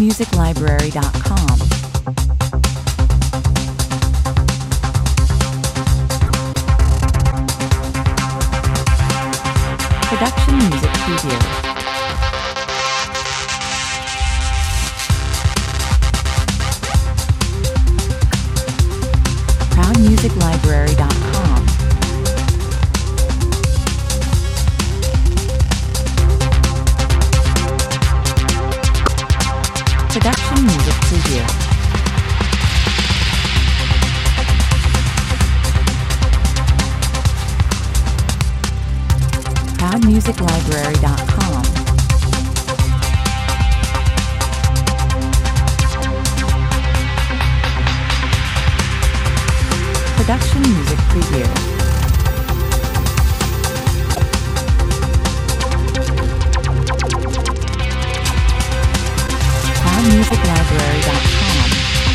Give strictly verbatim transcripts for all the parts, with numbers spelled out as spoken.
music library dot com. Production Music Preview. proud music library dot com. Production Music Preview. proud music library dot com. Production Music Preview. proud music library dot com.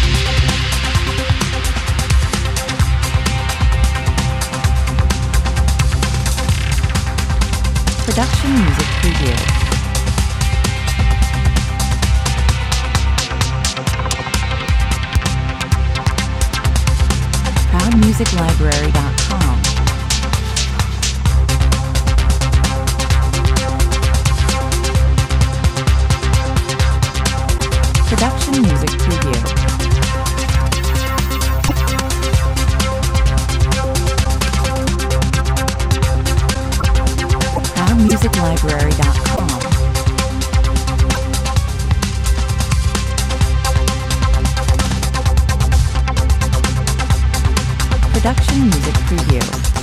Production Music Preview. proud music library dot com. Production Music Preview. proud music library dot com. Production Music Preview.